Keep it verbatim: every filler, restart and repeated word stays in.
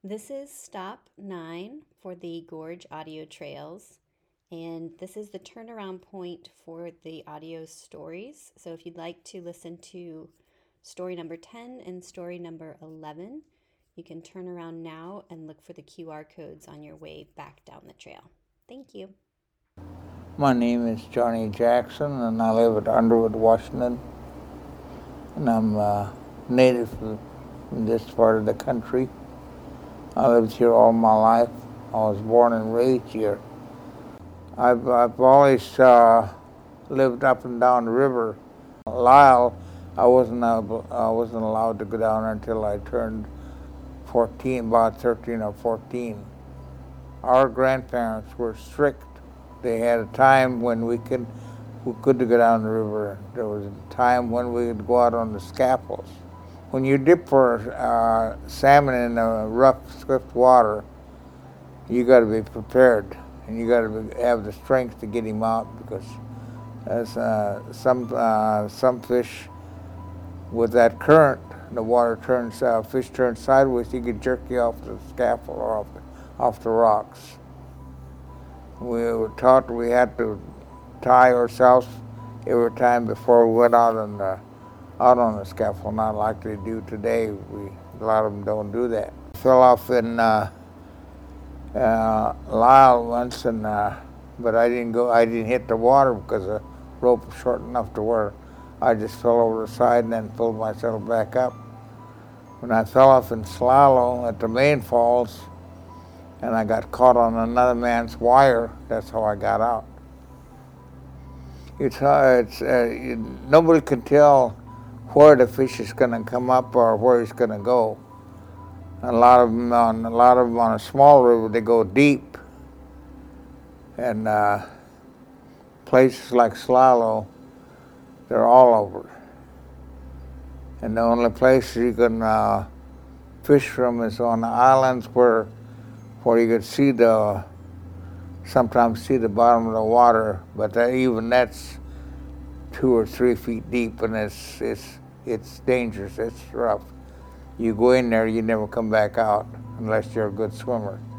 This is stop nine for the Gorge Audio Trails, and this is the turnaround point for the audio stories. So if you'd like to listen to story number ten and story number eleven, you can turn around now and look for the Q R codes on your way back down the trail. Thank you. My name is Johnny Jackson, and I live at Underwood, Washington. And I'm a native from this part of the country. I lived here all my life. I was born and raised here. I've, I've always uh, lived up and down the river. Lyle, I wasn't able, I wasn't allowed to go down until I turned fourteen, about thirteen or fourteen. Our grandparents were strict. They had a time when we could we could go down the river. There was a time when we would go out on the scaffolds. When you dip for uh, salmon in the rough, swift water, you got to be prepared, and you got to have the strength to get him out, because as uh, some uh, some fish with that current, the water turns, uh, fish turns sideways. You could jerk you off the scaffold or off the, off the rocks. We were taught we had to tie ourselves every time before we went out on the out on the scaffold. Not like they do today. We a lot of them don't do that. Fell off in uh, uh, Lyle once, and uh, but I didn't go. I didn't hit the water because the rope was short enough to where I just fell over the side and then pulled myself back up. When I fell off in Slalom at the main falls, and I got caught on another man's wire, that's how I got out. It's, uh, it's uh, you, nobody can tell where the fish is going to come up or where he's going to go. A lot of them on a lot of them on a small river, they go deep, and uh, places like Slalom, they're all over. And the only place you can uh, fish from is on the islands where where you could see the sometimes see the bottom of the water, but that, even that's two or three feet deep, and it's it's it's dangerous. It's rough. You go in there, you never come back out unless you're a good swimmer.